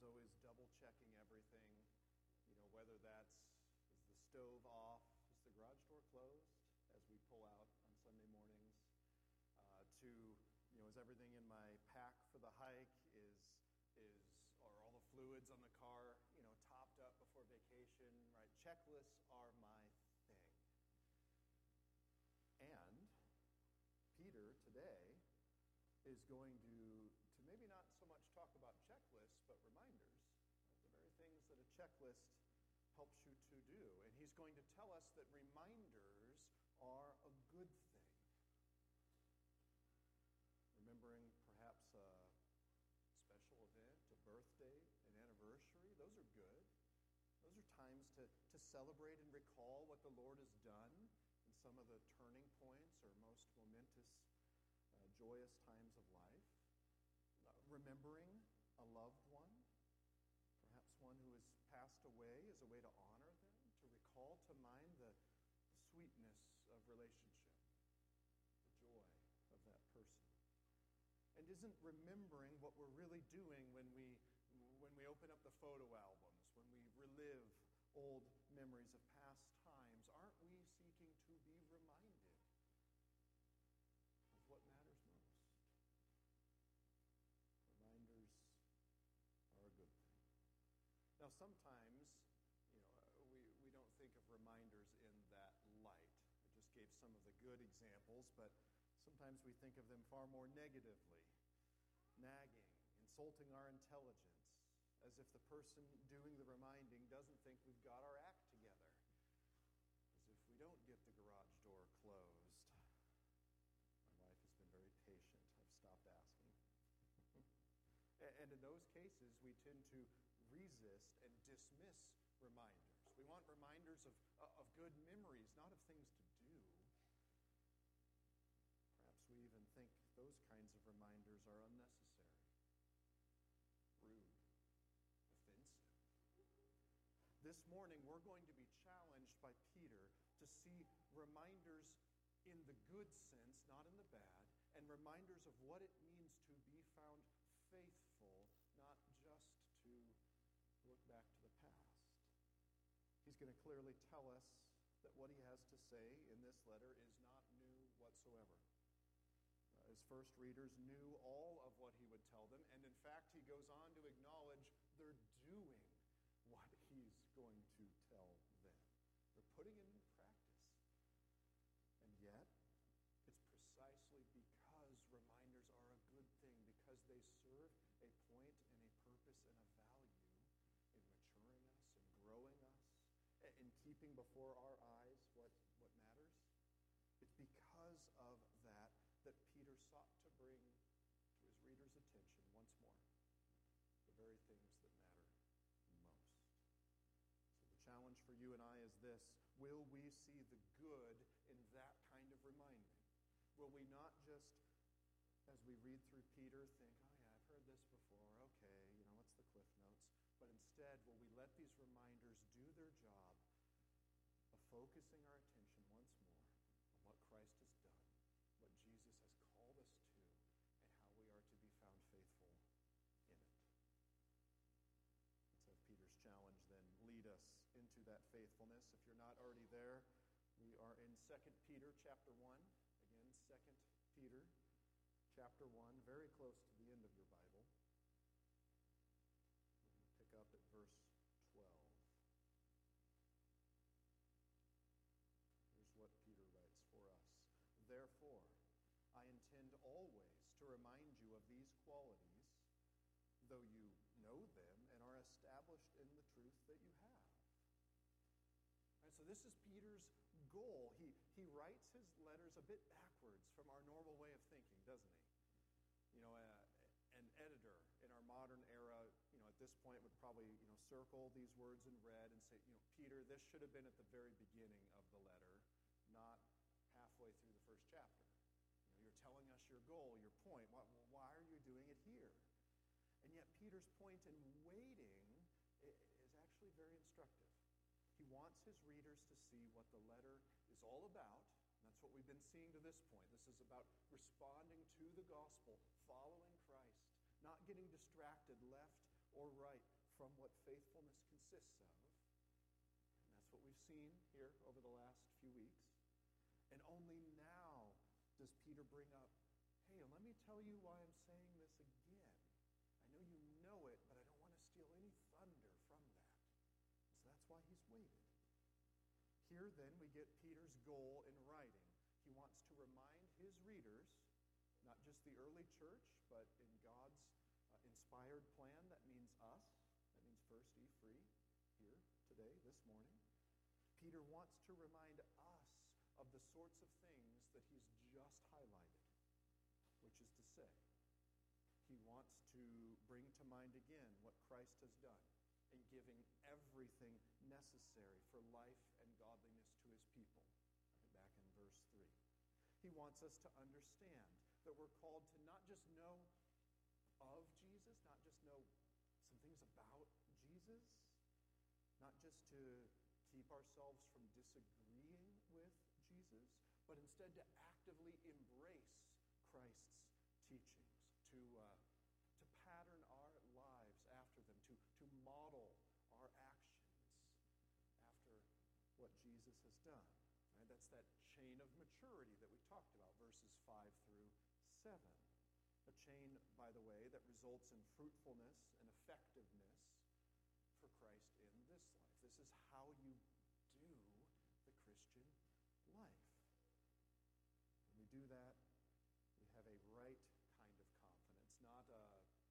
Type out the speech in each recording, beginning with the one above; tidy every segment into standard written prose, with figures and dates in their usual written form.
always double checking everything, whether that's is the stove off, is the garage door closed as we pull out on Sunday mornings, is everything in my pack for the hike, are all the fluids on the car, topped up before vacation, right? Checklists are my thing. And Peter today is going to maybe not so much talk about checklists, but reminders, right? The very things that a checklist helps you to do. And he's going to tell us that reminders are a good thing. Remembering perhaps a special event, a birthday, an anniversary, those are good. Those are times to celebrate and recall what the Lord has done in some of the turning points or most momentous, joyous times of life. Remembering a loved one, perhaps one who has passed away, is a way to honor them, to recall to mind the sweetness of relationship, the joy of that person. And isn't remembering what we're really doing when we open up the photo albums, when we relive old memories of past times? Aren't we seeking to be reminded of what matters most? Reminders are a good thing. Now, sometimes, we don't think of reminders in that light. I just gave some of the good examples, but sometimes we think of them far more negatively. Nagging, insulting our intelligence, as if the person doing the reminding doesn't think we've got our act together. As if we don't get the garage door closed. My wife has been very patient. I've stopped asking. And in those cases, we tend to resist and dismiss reminders. We want reminders of good memories, not of things to do. Perhaps we even think those kinds of reminders are unnecessary, rude, offensive. This morning, we're going to be challenged by Peter to see reminders in the good sense, not in the bad, and reminders of what it means to be found faithful, not just to look back to the past. He's going to clearly tell us that what he has to say in this letter is not new whatsoever. His first readers knew all of what he would tell them, and in fact, he goes on to acknowledge they're doing what he's going to tell them. They're putting it into practice. And yet, it's precisely because reminders are a good thing, because they serve a point and a purpose and a value in maturing us and growing us, in keeping before our eyes what matters. It's because of that Peter sought to bring to his readers' attention once more the very things that matter most. So the challenge for you and I is this: will we see the good in that kind of reminding? Will we not just, as we read through Peter, think, oh yeah, I've heard this before, okay, what's the Cliff Notes? But instead, will we let these reminders do their job of focusing our attention once more on what Christ has done, what Jesus has called us to, and how we are to be found faithful in it? Let's have Peter's challenge then lead us into that faithfulness. If you're not already there, we are in 2 Peter chapter 1. Again, 2 Peter chapter 1, very close to the end of your Bible. We're going to pick up at verse 12. Here's what Peter writes for us. Therefore, I intend always to remind you of these qualities, though you know them and are established in the truth that you have. Right, so this is Peter's goal. He writes his letters a bit backwards from our normal way of thinking, doesn't he? An editor in our modern era, at this point would probably, circle these words in red and say, Peter, this should have been at the very beginning of the letter, not halfway through the first chapter. You're telling us your goal, your point. Why are you doing it here? And yet Peter's point in waiting is actually very instructive. He wants his readers to see what the letter is all about. And that's what we've been seeing to this point. This is about responding to the gospel, following Christ, not getting distracted left or right, from what faithfulness consists of. And that's what we've seen here over the last few weeks. And only now does Peter bring up, hey, let me tell you why I'm saying this again. I know you know it, but I don't want to steal any thunder from that. So that's why he's waited. Here then we get Peter's goal in writing. He wants to remind his readers, not just the early church, but in God's inspired plan, that means us. That means First E Free here today, this morning. Peter wants to remind us of the sorts of things that he's just highlighted, which is to say, he wants to bring to mind again what Christ has done in giving everything necessary for life and godliness to his people. Back in verse 3. He wants us to understand that we're called to not just know of Jesus, not just know some things about Jesus, not just to keep ourselves from disagreeing with Jesus, but instead to actively embrace Christ's teachings, to pattern our lives after them, to model our actions after what Jesus has done. Right? That's that chain of maturity that we talked about, verses 5 through 7. A chain, by the way, that results in fruitfulness and effectiveness for Christ in this life. This is how you do the Christian life. When we do that, we have a right kind of confidence, not a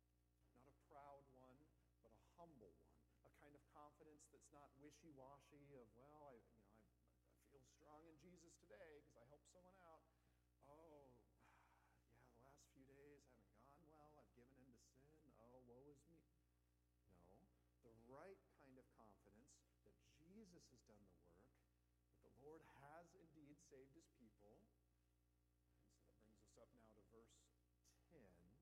proud one, but a humble one. A kind of confidence that's not wishy-washy of, well, I feel strong in Jesus today because I helped someone out. Oh, yeah, the last few days haven't gone well. I've given in to sin. Oh, woe is me. No, the right kind of confidence that Jesus has done the work, that the Lord has indeed saved his people. And so that brings us up now to verse 10.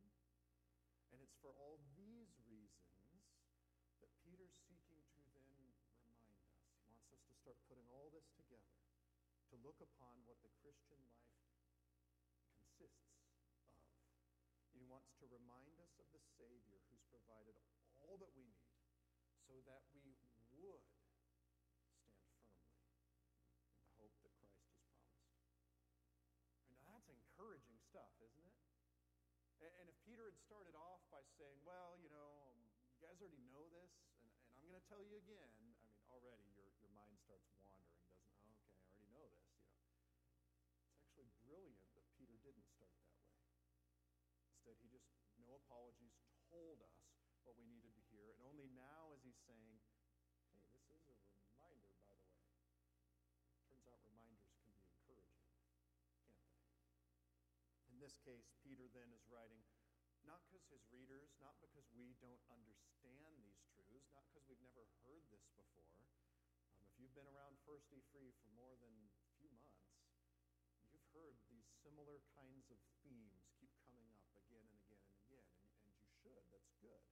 And it's for all these reasons that Peter's seeking to then remind us. He wants us to start putting all this together, to look upon what the Christian life consists of. He wants to remind us of the Savior who's provided all that we need so that we would stand firmly in the hope that Christ has promised. And now that's encouraging stuff, isn't it? And if Peter had started off by saying, well, you guys already know this, and I'm going to tell you again, I mean, already your mind starts wandering, doesn't it? Oh, okay, I already know this, It's actually brilliant that Peter didn't start that way. Instead, he just, no apologies, told us what we needed to hear, and only now is he saying, hey, this is a reminder, by the way. Turns out reminders can be encouraging, can't they? In this case, Peter then is writing, not because his readers, not because we don't understand these truths, not because we've never heard this before. If you've been around First E Free for more than a few months, you've heard these similar kinds of themes keep coming up again and again and again, and you should. That's good.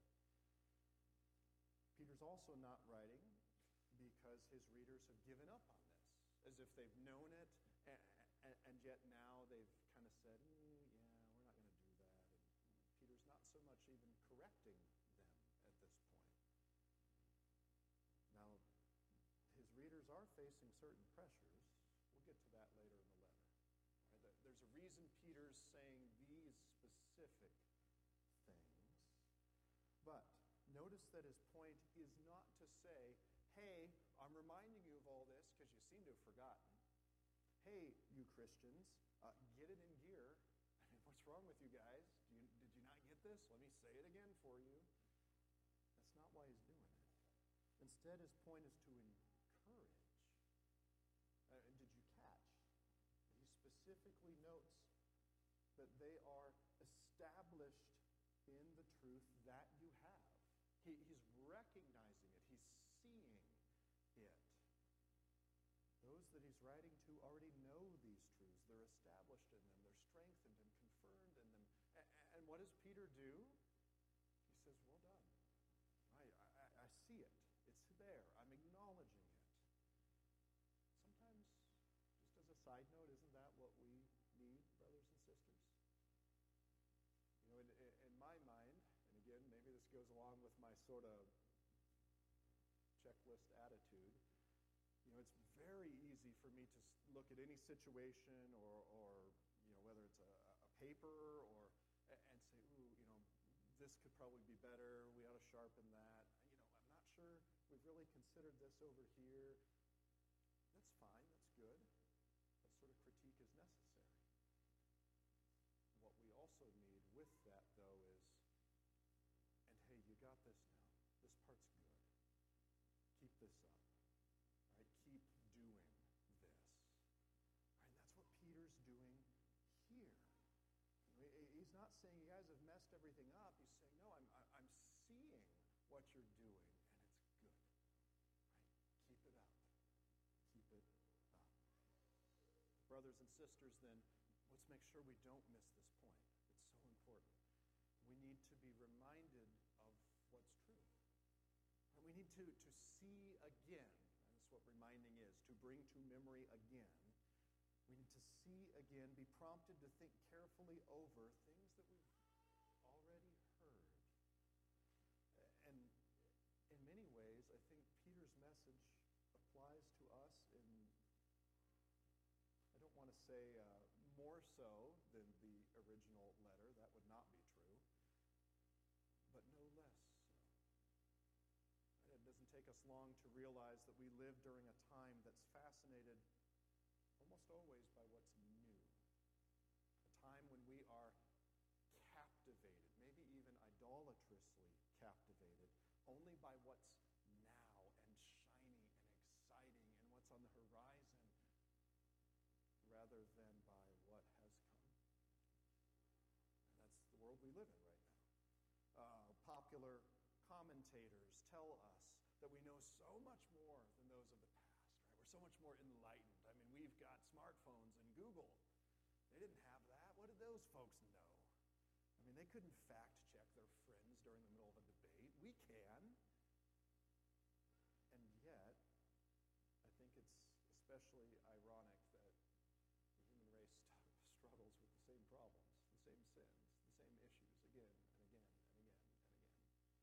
Peter's also not writing because his readers have given up on this, as if they've known it, and yet now they've kind of said, yeah, we're not going to do that. And Peter's not so much even correcting them at this point. Now, his readers are facing certain pressures. We'll get to that later in the letter. Right? There's a reason Peter's saying these specific things. But notice that his point is not to say, hey, I'm reminding you of all this because you seem to have forgotten. Hey, you Christians, get it in gear. I mean, what's wrong with you guys? Did you not get this? Let me say it again for you. That's not why he's doing it. Instead, his point is to encourage. And did you catch? He specifically notes that they are established in the truth that you have. He's recognizing it. He's seeing it. Those that he's writing to already know these truths. They're established in them. They're strengthened and confirmed in them. And what does Peter do? He says, well done. I see it. It's there. I'm acknowledging it. Sometimes, just as a side note, isn't that what we need, brothers and sisters? In my mind, and again, maybe this goes along with my sort of checklist attitude. It's very easy for me to look at any situation or whether it's a paper and say, ooh, this could probably be better. We ought to sharpen that. I'm not sure we've really considered this over here. That's fine. That's good. That sort of critique is necessary. What we also need with that, though, is, and hey, you got this now. This part's good. Keep this up. Right? Keep doing this. Right? And that's what Peter's doing here. He's not saying you guys have messed everything up. He's saying, no, I'm seeing what you're doing, and it's good. Right? Keep it up. Keep it up. Brothers and sisters, then, let's make sure we don't miss this point. It's so important. We need to be reminded of what's true. And we need to see again. That's what reminding is, to bring to memory again. We need to see again, be prompted to think carefully over things that we've already heard. And in many ways, I think Peter's message applies to us in, I don't want to say more so than the original letter. That would not be true. But no less so. It doesn't take us long to realize that we live during a time that's fascinated almost always by what's new. A time when we are captivated, maybe even idolatrously captivated, only by what's now and shiny and exciting and what's on the horizon, rather than by what has come. And that's the world we live in right now. Popular commentators tell us that we know so much more than those of the past, right? We're so much more enlightened. I mean, we've got smartphones and Google. They didn't have that. What did those folks know? I mean, they couldn't fact check their friends during the middle of a debate. We can. And yet, I think it's especially ironic that the human race struggles with the same problems, the same sins, the same issues again and again and again and again.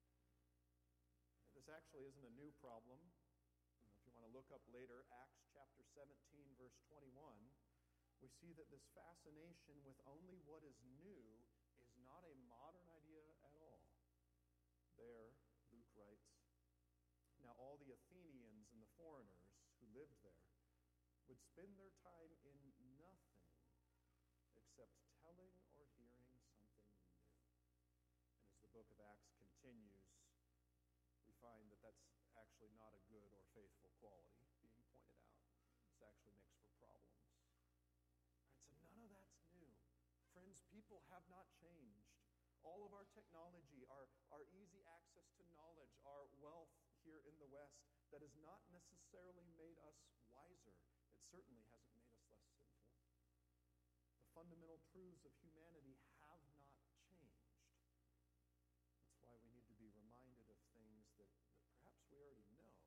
And this actually isn't a new problem. If you want to look up later, Acts chapter 17, verse 21, we see that this fascination with only what is new is not a modern idea at all. There, Luke writes, now all the Athenians and the foreigners who lived there would spend their time in nothing except telling or hearing something new. And as the book of Acts continues, we find that that's actually not a good or faithful quality being pointed out. This actually makes for problems. Right, so none of that's new. Friends, people have not changed. All of our technology, our easy access to knowledge, our wealth here in the West, that has not necessarily made us wiser. It certainly hasn't made us less sinful. The fundamental truths of humanity have not changed. That's why we need to be reminded of things that perhaps we already know,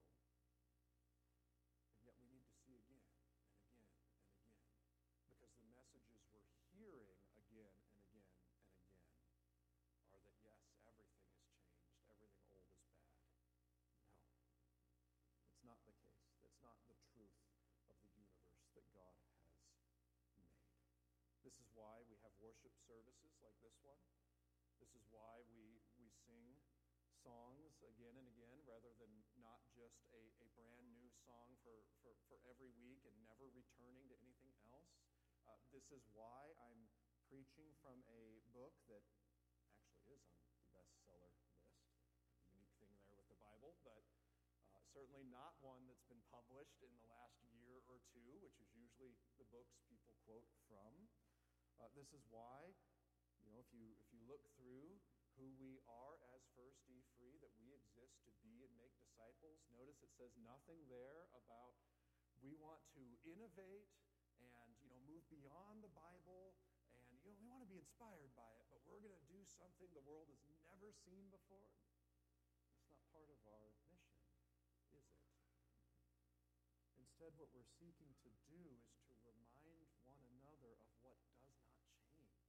and yet we need to see again and again and again. Because the messages we're hearing again and again and again are that, yes, everything has changed. Everything old is bad. No. It's not the case. That's not the truth of the universe that God has made. This is why we have worship services like this one. This is why we sing songs again and again, rather than not just a brand new song for every week and never returning to anything else. This is why I'm preaching from a book that actually is on the bestseller list. Unique thing there with the Bible, but certainly not one that's been published in the last year or two, which is usually the books people quote from. This is why, if you look through who we are as First E Free, that we exist to be and make disciples, notice it says nothing there about we want to innovate and move beyond the Bible, and we want to be inspired by it, but we're going to do something the world has never seen before. It's not part of our mission, is it? Instead, what we're seeking to do is to remind one another of what does not change.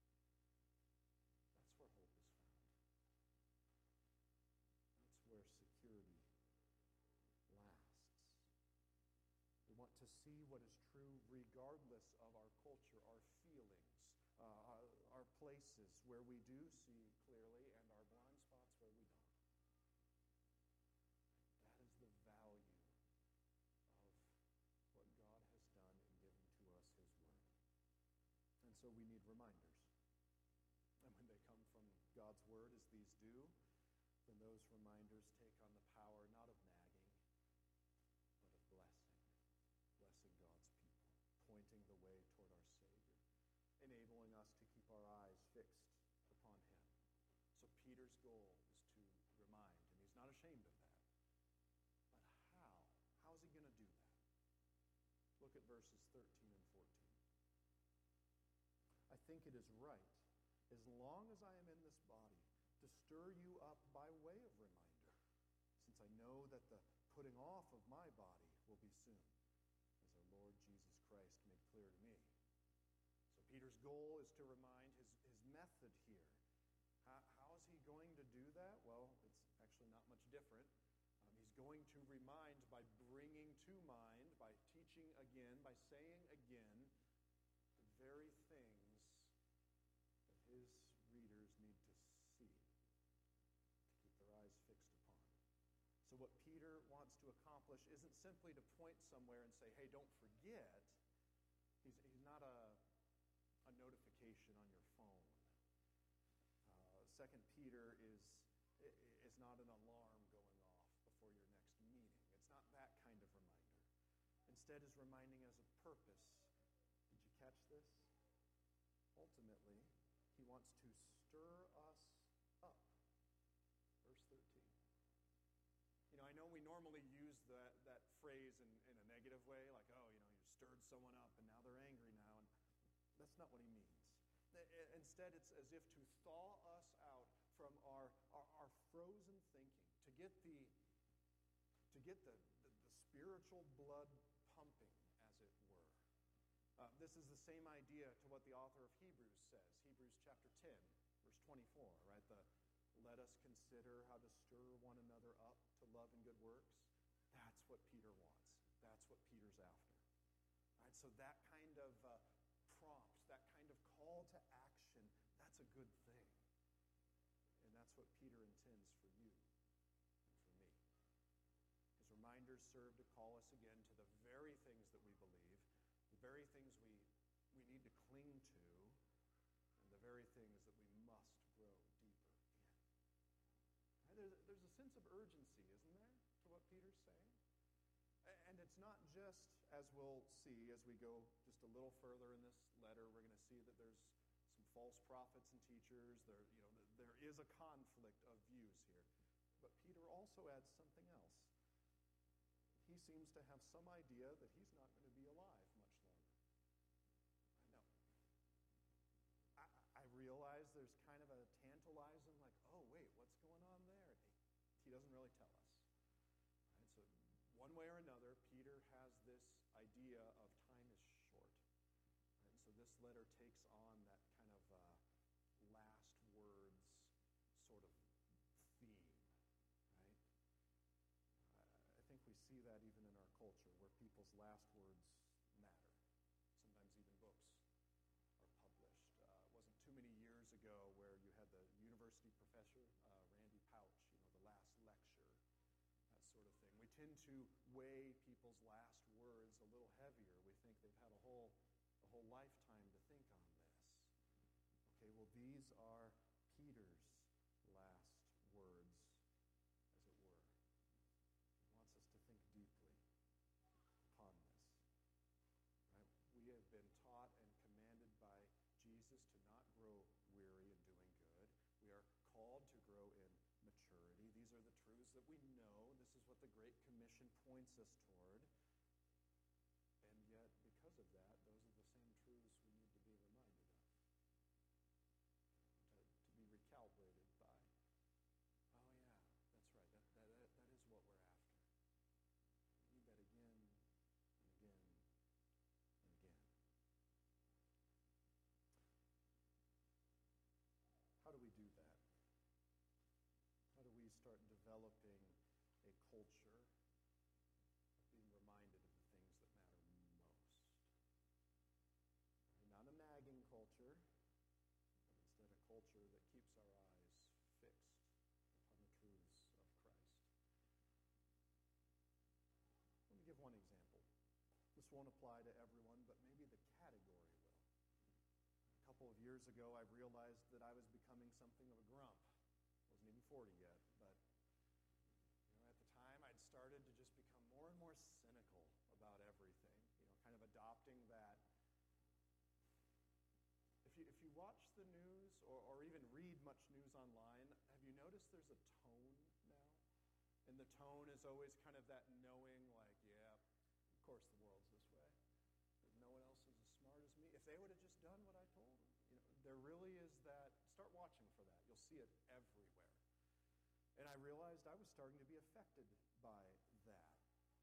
That's where hope is found. That's where security what is true regardless of our culture, our feelings, our places where we do see clearly, and our blind spots where we don't. That is the value of what God has done in giving to us His Word. And so we need reminders. And when they come from God's Word, as these do, then those reminders take on the power not of nagging, but of blessing. Blessing God's people, pointing the way toward our Savior, enabling us to keep our eyes fixed upon Him. So Peter's goal is to remind, and he's not ashamed of that. But how? How is he going to do that? Look at verses 13 and 14. I think it is right, as long as I am in this body, to stir you up by way of reminder, since I know that the putting off of my body will be soon, as our Lord Jesus Christ made clear to me. So Peter's goal is to remind his method here. How is he going to do that? Well, it's actually not much different. He's going to remind by bringing to mind, by teaching again, by saying again, the very things that his readers need to see, to keep their eyes fixed upon. So what Peter wants to accomplish isn't simply to point somewhere and say, hey, don't forget. He's not a notification on your phone. 2 Peter is not an alarm going off before your next meeting. It's not that kind of reminder. Instead, is reminding us of purpose. Did you catch this? Ultimately, he wants to stir us up. Verse 13. I know we normally use that phrase in a negative way, like, oh, you stirred someone up and now they're angry now. And that's not what he means. Instead, it's as if to thaw us out from our frozen thinking, to get the spiritual blood pumping, as it were. This is the same idea to what the author of Hebrews says. Hebrews chapter 10, verse 24, right? Let us consider how to stir one another up to love and good works. That's what Peter wants. That's what Peter's after. Right? So that kind of prompt, that kind of call to action, that's a good thing. And that's what Peter intends for you and for me. His reminders serve to call us again to the very things that we believe, the very things we need to cling to, and the very things that we must grow deeper in. Right? There's a sense of urgency, isn't there, to what Peter's saying? And it's not just, as we'll see as we go just a little further in this letter, we're going to see that there's some false prophets and teachers. There is a conflict of views here. But Peter also adds something else. He seems to have some idea that he's not going to be alive much longer. I know. I realize there's kind of a tantalizing, like, oh, wait, what's going on there? He doesn't really tell us. Right? So one way or another, Peter has this idea of time is short. And so this letter takes on that kind of last words sort of theme, right? I think we see that even in our culture, where people's last words matter. Sometimes even books are published. It wasn't too many years ago where you had the university professor, Randy Pouch, the last lecture, that sort of thing. We tend to weigh people's last words a little heavier. We think they've had a whole lifetime to think on this. Okay, well, these are Peter's last words, as it were. He wants us to think deeply upon this. Right? We have been taught and commanded by Jesus to not grow weary in doing good. We are called to grow in maturity. These are the truths that we know. This is what the Great Commission points us toward. And yet, because of that, those are the same truths we need to be reminded of. To be recalibrated by, oh yeah, that's right, that is what we're after. We need that again and again and again. How do we do that? How do we start developing a culture of won't apply to everyone, but maybe the category will. A couple of years ago, I realized that I was becoming something of a grump. Wasn't even 40 yet, but at the time, I'd started to just become more and more cynical about everything, kind of adopting that. If you watch the news or even read much news online, have you noticed there's a tone now? And the tone is always kind of that knowing, like, yeah, of course the world's this way. No one else is as smart as me. If they would have just done what I told them. There really is that. Start watching for that. You'll see it everywhere. And I realized I was starting to be affected by that.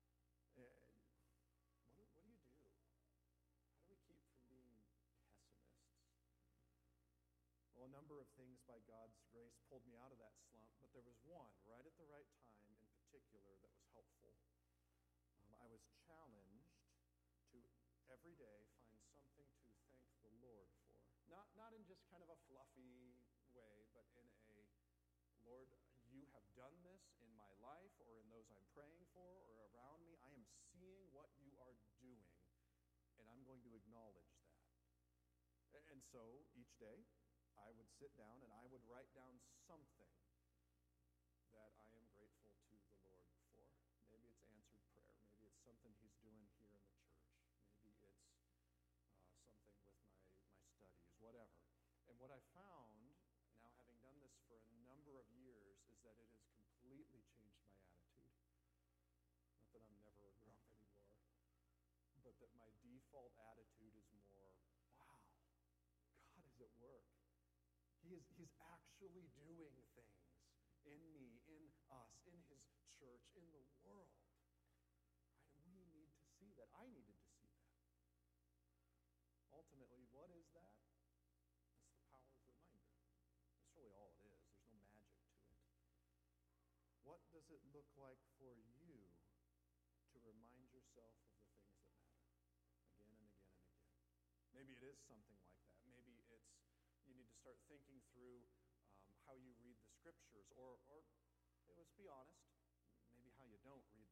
What do you do? How do we keep from being pessimists? Well, a number of things by God's grace pulled me out of that slump, but there was one right at the right time in particular that was helpful. I was challenged to every day find something to thank the Lord for. Not in just kind of a fluffy way, but in a, Lord, you have done this in my life or in those I'm praying for or around me. I am seeing what you are doing, and I'm going to acknowledge that. And so each day, I would sit down and I would write down something that I am grateful to the Lord for. Maybe it's answered prayer. Maybe it's something he's doing here in the church. Maybe it's something with my studies, whatever. And what I found, now having done this for a number of years, is that it has completely changed my attitude. Not that I'm never a grump anymore, but that my default attitude is more, wow, God is at work. He's actually doing things in me, in us, in his church, in the world. Right? And we need to see that. I needed to see that. Ultimately, what is that? It's the power of reminder. That's really all it is. There's no magic to it. What does it look like for you to remind yourself of the things that matter? Again and again and again. Maybe it is something like that. Maybe it's you need to start thinking through how you read the scriptures, or let's be honest, maybe how you don't read